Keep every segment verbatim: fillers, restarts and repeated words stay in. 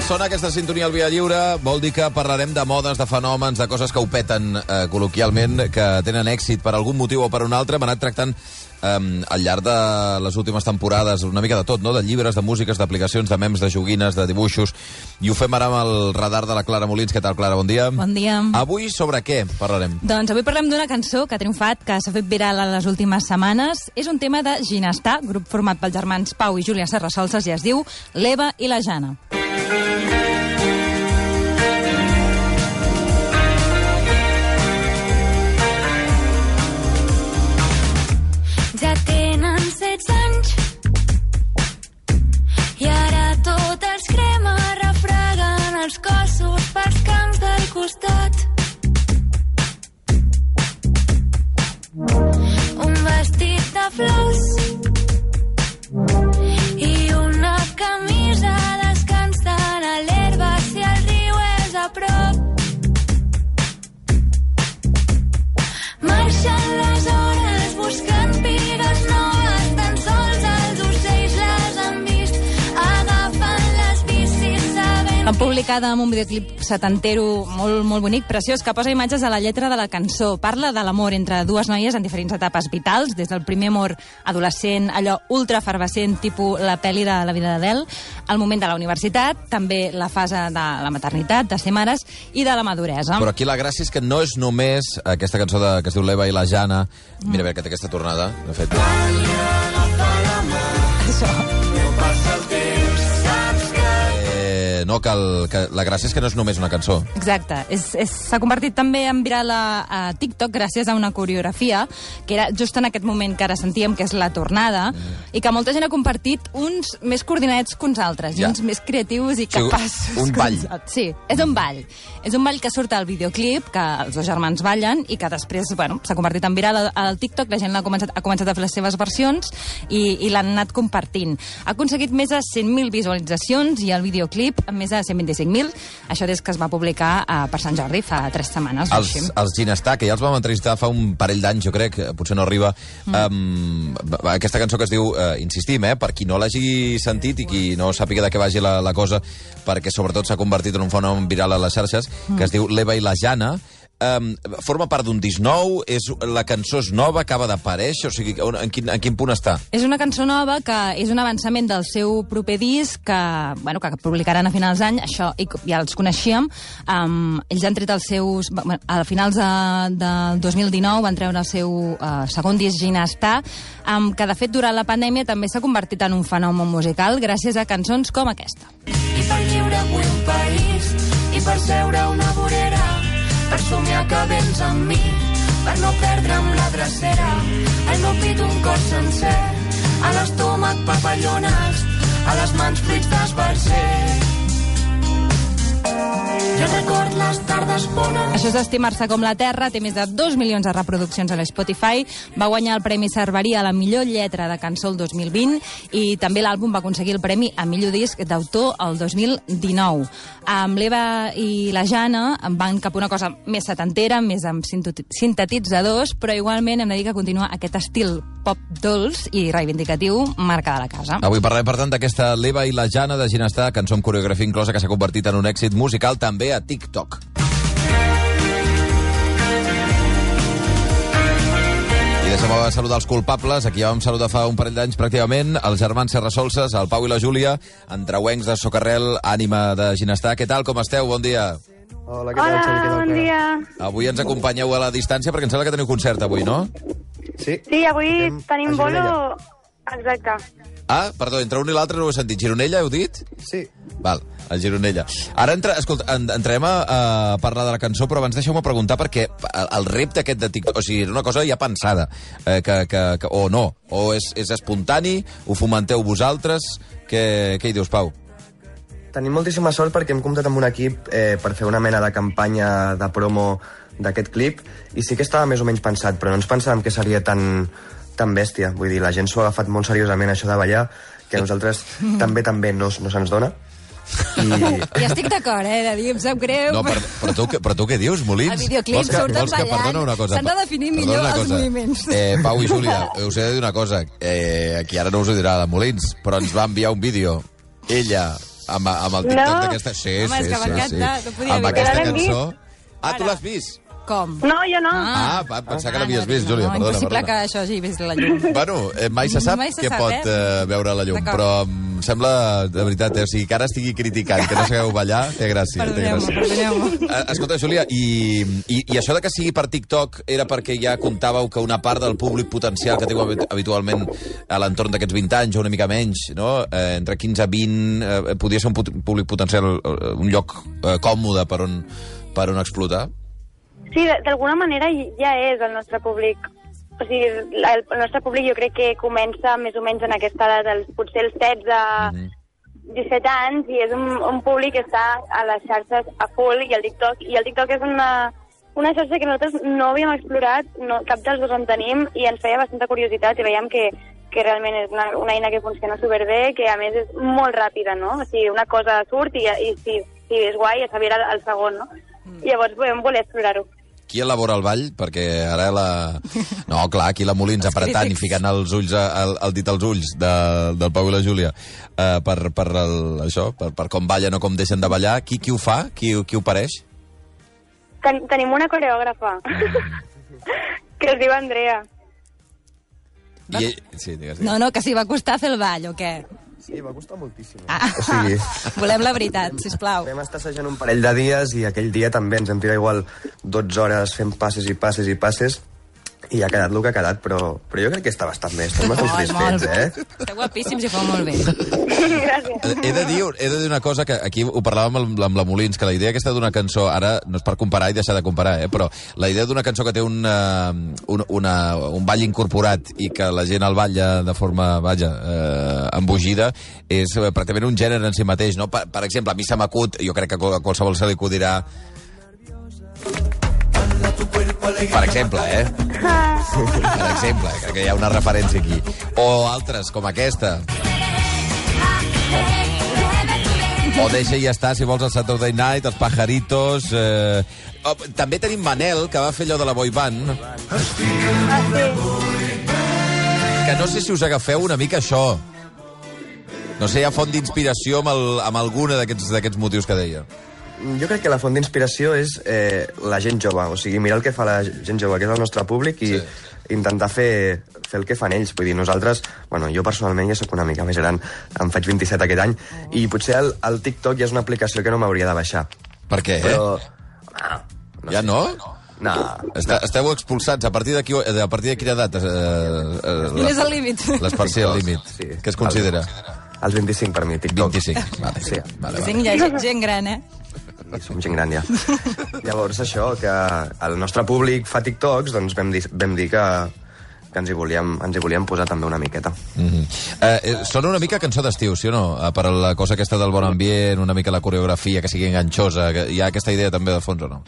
sona aquesta sintonia al Via Lliure, vol dir que parlarem de modes, de fenòmens, de coses que ho peten eh, col·loquialment, que tenen èxit per algun motiu o per un altre. Hem anat tractant eh, al llarg de les últimes temporades una mica de tot, no? De llibres, de músiques, d'aplicacions, de memes, de joguines, de dibuixos. I ho fem ara amb el radar de la Clara Molins. Què tal, Clara? Bon dia. Bon dia. Avui sobre què parlarem? Doncs avui parlem d'una cançó que ha triomfat, que s'ha fet viral en les últimes setmanes. És un tema de Ginestar, grup format pels germans Pau i Júlia Serrasolses, i es diu L'Eva i la Jana. Ja tenen setze anys i ara tot els crema, refreguen els cossos pels camps del costat. Un vestit de flors i una camisa descansant a l'herba si el riu és a prop. Marxen les hores buscant pigues noves, tan sols els ocells les han vist, agafen les bicis sabent... L'han publicada amb un videoclip setantero molt, molt bonic, preciós, que posa imatges a la lletra de la cançó. Parla de l'amor entre dues noies en diferents etapes vitals, des del primer amor adolescent, allò ultra efervescent, tipus la pel·li de La vida d'Adele, al moment de la universitat, també la fase de la maternitat, de ser mares, i de la maduresa. Però aquí la gràcia és que no és només aquesta cançó de, que es diu L'Eva i la Jana. Mira, a veure, que té aquesta tornada, de fet. Això. No, que, el, que la gràcia és que no és només una cançó. Exacte. S'ha convertit també en viral a, a TikTok gràcies a una coreografia que era just en aquest moment que ara sentíem, que és la tornada, mm. i que molta gent ha compartit uns més coordinats que uns altres, ja. I uns més creatius i capaços. O sigui, un ball. Sí, és un ball. És un ball que surt al videoclip, que els dos germans ballen, i que després, bueno, s'ha convertit en viral al TikTok, la gent ha començat, ha començat a fer les seves versions i, i l'han anat compartint. Ha aconseguit més de cent mil visualitzacions i el videoclip més de cent vint-i-cinc mil, això des que es va publicar uh, per Sant Jordi fa tres setmanes. Els, els Ginestar, que ja els vam entrevistar fa un parell d'anys, jo crec, potser no arriba, mm. um, aquesta cançó que es diu, uh, insistim, eh, per qui no l'hagi sentit i qui no sàpiga de què vagi la, la cosa, perquè sobretot s'ha convertit en un fenomen viral a les xarxes, mm. que es diu L'Eva i la Jana. Um, forma part d'un disc nou, és, la cançó és nova, acaba d'aparèixer, o sigui, en quin, en quin punt està? És una cançó nova que és un avançament del seu proper disc que, bueno, que publicaran a finals d'any, això ja els coneixíem. Um, ells han tret els seus... Bueno, a finals de, del dos mil dinou van treure el seu uh, segon disc Ginestar, um, que de fet durant la pandèmia també s'ha convertit en un fenomen musical gràcies a cançons com aquesta. I per lliure vull un país, i per seure una vorera, per somiar que vens amb mi, per no perdre'm la drecera, al meu pit un cor sencer, a l'estómac papallones, a les mans fruits d'esbarcer. Jo record les tardes bones. Això és Estimar-se com la terra, té més de dos milions de reproduccions a l'Spotify, va guanyar el Premi Cerveria a la millor lletra de cançó el dos mil vint i també l'àlbum va aconseguir el Premi a millor disc d'autor el dos mil dinou. Amb l'Eva i la Jana van cap a una cosa més setantera, més amb sintetitzadors, però igualment hem de dir que continua aquest estil pop dolç i reivindicatiu marca de la casa. Avui parlem, per tant, d'aquesta L'Eva i la Jana de Ginestar, cançó amb coreografia inclosa que s'ha convertit en un èxit musical també a TikTok. I deixem saludar els culpables. Aquí ja vam saludar fa un parell d'anys pràcticament els germans Serrasolses, el Pau i la Júlia, entreuencs de Socarrel, ànima de Ginestar. Què tal, com esteu? Bon dia. Hola, què tal, Xavi? Què tal, bon dia. Avui ens acompanyeu a la distància perquè em sembla que teniu concert avui, no? Sí. Sí, avui Anem tenim a bolo... Gironella. Exacte. Ah, perdó, entre un i l'altre no ho he sentit. Gironella, heu dit? Sí. Val, a Gironella. Ara entre, escolta, en, entrem a, a parlar de la cançó, però abans deixeu-me preguntar perquè el, el repte aquest de TikTok, o sigui, era una cosa ja pensada, eh, que, que, que, o no, o és, és espontani, ho fomenteu vosaltres, què, què hi dius, Pau? Tenim moltíssima sort perquè hem comptat amb un equip eh, per fer una mena de campanya de promo d'aquest clip, i sí que estava més o menys pensat, però no ens pensàvem que seria tan, tan bèstia. Vull dir, la gent s'ho ha agafat molt seriosament, això de ballar, que a nosaltres també també no, no se'ns dona. I... I estic d'acord, eh, de dir, em sap greu. No, per, però, tu, però tu què dius, Molins? El videoclip vols que, surten vols que, ballant. perdona una cosa. S'han de definir millor una els cosa. moviments. Eh, Pau i Júlia, us he de dir una cosa. Eh, aquí ara no us ho dirà la Molins, però ens va enviar un vídeo. Ella Amb, amb el TikTok No. d'aquesta... Sí, Home, és sí, que sí, m'encanta, sí. no podia Amb evitar. aquesta Ja l'hem cançó... Ah, Ara. tu l'has vist? Com? No, jo no. Ah, va, pensava que l'havies no, vist, Júlia, no, perdona, impossible perdona. que això hagi vist la llum. Bueno, eh, mai se sap Mai se què sap, pot eh? eh, veure a la llum, D'acord. però em sembla, de veritat, eh, o sigui, que ara estigui criticant, que no sabeu ballar, té gràcia. té Perdoneu-me, gràcia. perdoneu-me. Eh, Escolta, Júlia, i, i, i això de que sigui per TikTok era perquè ja comptàveu que una part del públic potencial que teniu habit- habitualment a l'entorn d'aquests vint anys o una mica menys, no? eh, entre quinze a vint, eh, podia ser un put- públic potencial, eh, un lloc eh, còmode per on, per on explotar? Sí, de- d'alguna manera ja és el nostre públic. O sigui, la- el nostre públic jo crec que comença més o menys en aquesta edat, dels, potser els setze, disset anys, i és un, un públic que està a les xarxes a full, i el TikTok, i el TikTok és una, una xarxa que nosaltres no havíem explorat, no, cap dels dos en tenim, i ens feia bastanta curiositat, i veiem que, que realment és una, una eina que funciona superbé, que a més és molt ràpida, no? O sigui, una cosa surt i, i si, si és guai, ja sabia el, el segon, no? I llavors vam voler explorar-ho. Qui elabora el ball? Perquè ara la... No, clar, aquí la Molins apretant i ficant els ulls, a- el, el dit als ulls de, del Pau i la Júlia eh, per, per, el, això, per, per com ballen o com deixen de ballar. Qui, qui ho fa? Qui, qui ho pareix? Ten, tenim una coreògrafa que es diu Andrea. I ell... Sí, digues, digues. No, no, que s'hi va costar fer el ball, o què? Sí, va costar moltíssim. Ah, O sigui, volem la veritat, sisplau. vam estar assajant un parell de dies i aquell dia també ens hem tirat igual dotze hores fent passes i passes i passes i ha quedat el que ha quedat, però, però jo crec que està bastant bé. Estem bastant Ai, molt satisfets, bé. eh? Esteu guapíssims i feu molt bé. Gràcies. He de, dir, he de dir una cosa, que aquí ho parlàvem amb, amb la Molins, que la idea aquesta d'una cançó, ara no és per comparar i deixar de comparar, eh, però la idea d'una cançó que té un, uh, un, una, un ball incorporat i que la gent el balla de forma, vaja, uh, embogida, és uh, pràcticament un gènere en si mateix, no? Per, per exemple, a mi se m'acut, jo crec que a qualsevol se li acudirà... Per exemple, eh? Per exemple, crec que hi ha una referència aquí. O altres, com aquesta. O deixa i ja està, si vols, el Saturday Night, els Pajaritos... Eh... Oh, també tenim Manel, que va fer allò de la boy band. Ah, sí. Que no sé si us agafeu una mica això. No sé, hi ha font d'inspiració amb, el, amb alguna d'aquests d'aquests motius que deia. Jo crec que la font d'inspiració és eh, la gent jove, o sigui, mirar el que fa la gent jove, que és el nostre públic, i sí. intentar fer, fer el que fan ells. Vull dir, nosaltres, bueno, jo personalment ja sóc una mica més gran, em faig vint-i-set aquest any, i potser el, el TikTok ja és una aplicació que no m'hauria de baixar. Per què? Però... Ah, no ja no? No. Està, esteu expulsats. A partir de, qui, a partir de quina edat? Eh, eh, Quin és el límit? L'esparcí al límit. Sí. Què es considera? Els vint-i-cinc per mi, TikTok. vint-i-cinc. Vale. Sí. Vale, Sí, vale. hi ha gent, gent gran, eh? I som gent gran, ja. Llavors, això, que el nostre públic fa TikToks, doncs vam dir, vam dir que, que ens, hi volíem, ens hi volíem posar també una miqueta. Mm -hmm. eh, eh, sona una mica cançó d'estiu, sí o no? Eh, per la cosa aquesta del bon ambient, una mica la coreografia, que sigui enganxosa, que hi ha aquesta idea també de fons o no?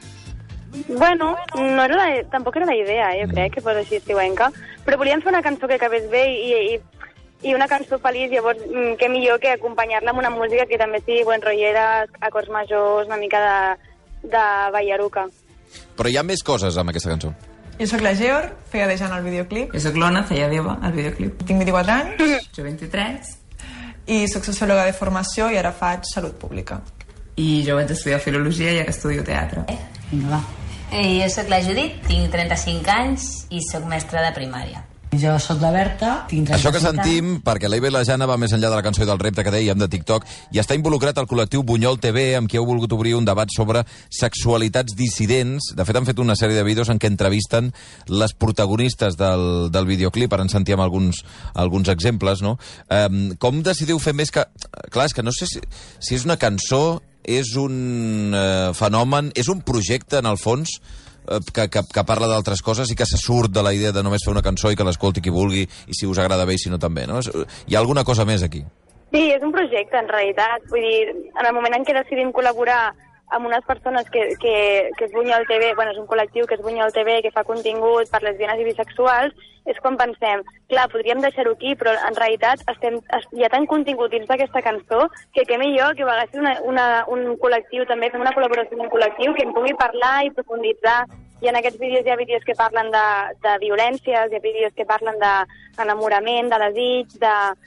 Bueno, no era la, tampoc era la idea, jo crec, que fos així estiuenca, però volíem fer una cançó que acabés bé i, i, i una cançó feliç, llavors mm, què millor que acompanyar-la amb una música que també sigui buen rollera, acords majors, una mica de, de ballaruca. Però hi ha més coses amb aquesta cançó. Jo sóc la Geor, feia de Jana al videoclip. Jo sóc l'Ona, feia d'Eva al videoclip. Tinc vint-i-quatre anys Jo vint-i-tres. i sóc sociòloga de formació i ara faig salut pública. I jo vaig estudiar filologia i ara estudio teatre. Vinga, va. Eh, jo sóc la Judit, tinc trenta-cinc anys i sóc mestra de primària. Jo sóc la Berta, tinc trenta-cinc Això que sentim, perquè l'Eiva i la Jana va més enllà de la cançó i del repte que dèiem de TikTok, i està involucrat el col·lectiu Bunyol T V, amb qui heu volgut obrir un debat sobre sexualitats dissidents. De fet, han fet una sèrie de vídeos en què entrevisten les protagonistes del, del videoclip. Ara en sentíem alguns, alguns exemples, no? Um, com decidiu fer més que... Clar, és que no sé si, si és una cançó, és un uh, fenomen, és un projecte, en el fons, Que, que, que parla d'altres coses i que se surt de la idea de només fer una cançó i que l'escolti qui vulgui i si us agrada bé i si no també, no? Hi ha alguna cosa més aquí? Sí, és un projecte, en realitat. Vull dir, en el moment en què decidim col·laborar amb unes persones que, que, que es Bunyol T V, bueno, és un col·lectiu que és Bunyol T V, que fa contingut per lesbianes i bisexuals, és quan pensem, clar, podríem deixar-ho aquí, però en realitat estem, hi ha tant contingut dins d'aquesta cançó que què millor que vegés una, una, un col·lectiu, també fem una col·laboració amb un col·lectiu que en pugui parlar i profunditzar. I en aquests vídeos hi ha vídeos que parlen de, de violències, hi ha vídeos que parlen d'enamorament, de desig, de...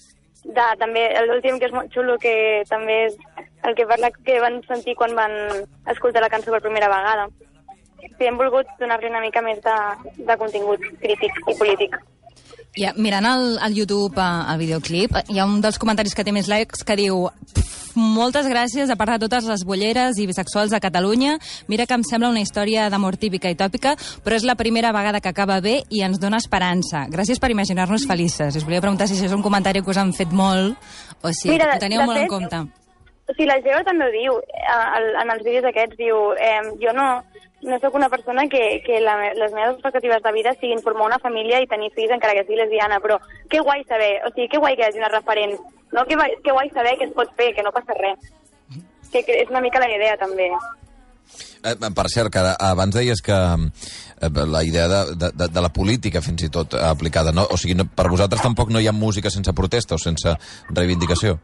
de, també l'últim, que és molt xulo, que també és el que parla que van sentir quan van escoltar la cançó per primera vegada. Sí, hem volgut donar-li una mica més de, de contingut crític i polític. Ja, mirant el, el YouTube, el videoclip, hi ha un dels comentaris que té més likes que diu: moltes gràcies a part de totes les bolleres i bisexuals de Catalunya. Mira que em sembla una història d'amor típica i tòpica, però és la primera vegada que acaba bé i ens dona esperança. Gràcies per imaginar-nos felices. Us volia preguntar si això és un comentari que us han fet molt o si Mira, ho teníeu molt fet, en compte. O sigui, la Geo també ho diu, en els vídeos aquests, diu, eh, jo no, no sóc una persona que, que la, les meves expectatives de vida siguin formar una família i tenir fills encara que sigui lesbiana, però que guai saber, o sigui, que guai que hi hagi una referent, no? Que, que guai saber que es pot fer, que no passa res. Que, que és una mica la idea, també. Eh, per cert, que abans deies que eh, la idea de, de, de la política, fins i tot, aplicada, no? O sigui, no, per vosaltres tampoc no hi ha música sense protesta o sense reivindicació?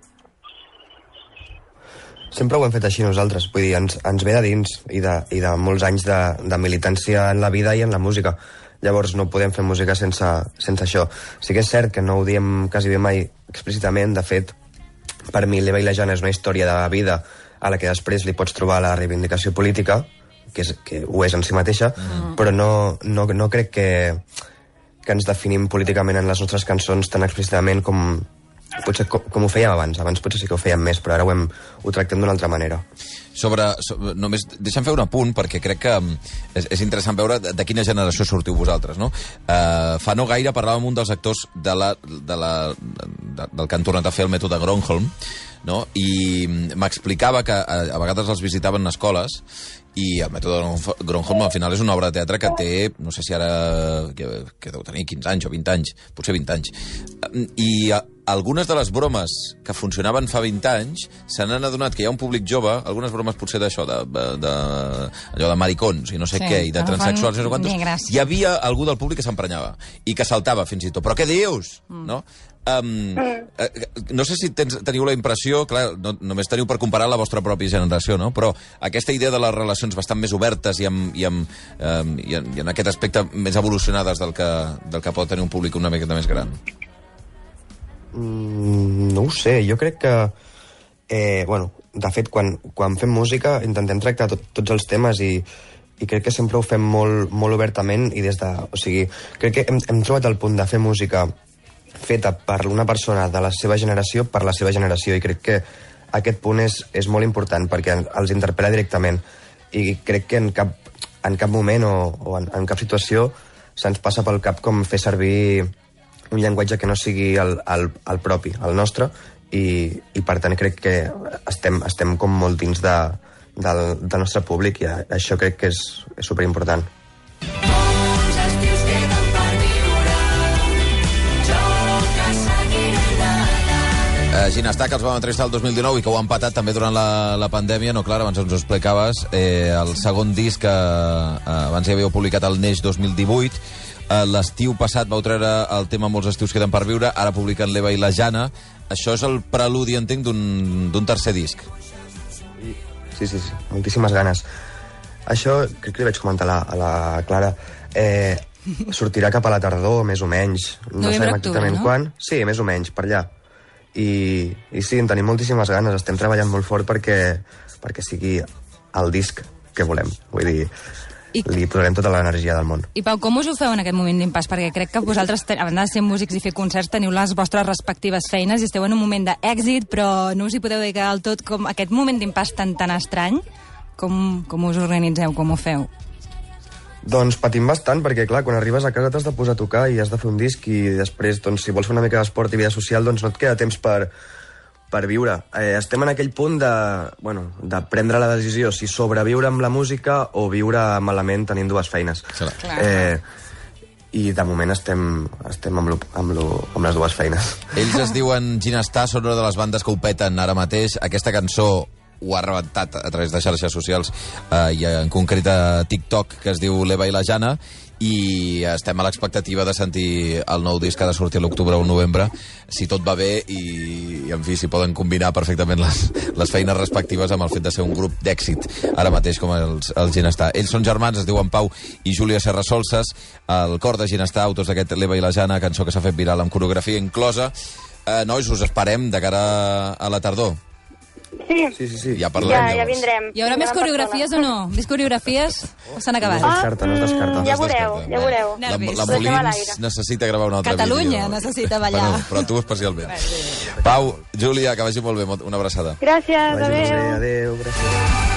Sempre ho hem fet així nosaltres, vull dir, ens, ens ve de dins i de, i de molts anys de, de militància en la vida i en la música. Llavors no podem fer música sense, sense això. Sí que és cert que no ho diem quasi bé mai explícitament. De fet, per mi l'Eva i la Jana és una història de vida a la que després li pots trobar la reivindicació política, que, és, que ho és en si mateixa, mm. però no, no, no crec que, que ens definim políticament en les nostres cançons tan explícitament com... Potser com, com ho fèiem abans, abans potser sí que ho fèiem més, però ara ho, hem, ho tractem d'una altra manera. Sobre, sobre només deixa'm fer un apunt, perquè crec que és, és interessant veure de, de quina generació sortiu vosaltres, no? Uh, fa no gaire parlàvem amb un dels actors de la, de la, de, del que han tornat a fer el mètode Gronholm, no? I m'explicava que a, a vegades els visitaven en escoles i el mètode Gronholm al final és una obra de teatre que té, no sé si ara que, que deu tenir quinze anys o vint anys, potser vint anys, i a, algunes de les bromes que funcionaven fa vint anys se n'han adonat que hi ha un públic jove, algunes bromes potser d'això, de, de, de, allò de maricons i no sé sí, què, i de transexuals, no sé quantos, hi havia algú del públic que s'emprenyava i que saltava fins i tot, però què dius? Mm. No? Um, eh, no sé si tens, teniu la impressió, clar, no, només teniu per comparar la vostra pròpia generació, no? Però aquesta idea de les relacions bastant més obertes i, amb, i, amb, um, i, en, i en aquest aspecte més evolucionades del que, del que pot tenir un públic una miqueta més gran. Mm, no ho sé, jo crec que eh, bueno, de fet quan, quan fem música intentem tractar tot, tots els temes i, i crec que sempre ho fem molt, molt obertament i des de, o sigui, crec que hem, hem trobat el punt de fer música feta per una persona de la seva generació per la seva generació, i crec que aquest punt és, és molt important perquè els interpel·la directament, i crec que en cap, en cap moment o, o en, en cap situació se'ns passa pel cap com fer servir un llenguatge que no sigui el, el, el propi, el nostre, i, i per tant crec que estem, estem com molt dins de, del, del nostre públic, i això crec que és, és superimportant. Uh, Ginestar, que els vam entrevistar el dos mil dinou i que ho han patat també durant la, la pandèmia, no, clar, abans ens ho explicaves, eh, el segon disc que eh, abans ja havíeu publicat el Neix dos mil divuit, eh, l'estiu passat vau treure el tema Molts estius queden per viure, ara publiquen l'Eva i la Jana. Això és el preludi, entenc, d'un tercer disc. Sí, sí, sí, moltíssimes ganes. Això, crec que li vaig comentar a la, a la Clara, eh, sortirà cap a la tardor, més o menys. No Novembre, sabem exactament no? quan. Sí, més o menys, per allà. I, i sí, en tenim moltíssimes ganes, estem treballant molt fort perquè, perquè sigui el disc que volem, vull dir, I... li posarem tota l'energia del món. I Pau, com us ho feu en aquest moment d'impàs? Perquè crec que vosaltres, a banda de ser músics i fer concerts, teniu les vostres respectives feines i esteu en un moment d'èxit, però no us hi podeu dedicar del tot. Com aquest moment d'impàs tan tan estrany, com, com us organitzeu, com ho feu? Doncs patim bastant, perquè clar, quan arribes a casa t'has de posar a tocar i has de fer un disc, i després, doncs, si vols fer una mica d'esport i vida social, doncs no et queda temps per, per viure. Eh, estem en aquell punt de, bueno, de prendre la decisió si sobreviure amb la música o viure malament tenint dues feines. Clar. Eh, I de moment estem, estem amb, lo, amb, lo, amb les dues feines. Ells es diuen Ginestar, són una de les bandes que ho peten ara mateix. Aquesta cançó ho ha rebentat a través de xarxes socials, eh, i en concret a TikTok, que es diu l'Eva i la Jana, i estem a l'expectativa de sentir el nou disc que ha de sortir a l'octubre o el novembre, si tot va bé, i, i en fi, si poden combinar perfectament les, les feines respectives amb el fet de ser un grup d'èxit, ara mateix com els, els Ginestar. Ells són germans, es diuen Pau i Júlia Serrasolses, el cor de Ginestar, autors d'aquest l'Eva i la Jana, cançó que s'ha fet viral amb coreografia inclosa. Uh, nois, us esperem de cara a la tardor. Sí. Sí, sí, sí. Ja parlem, Ja, ja llavors. vindrem. Hi haurà més coreografies o no? Més coreografies o s'han acabat? No es descarta, no es descarta. Ja veureu, ja veureu. La, Nervis. la Ho deixem a Molins l'aire. necessita gravar un altre Catalunya vídeo. necessita ballar. Bueno, però tu especialment. Pau, Júlia, que vagi molt bé. Una abraçada. Gràcies, Vagi molt bé, adéu. adéu, gràcies.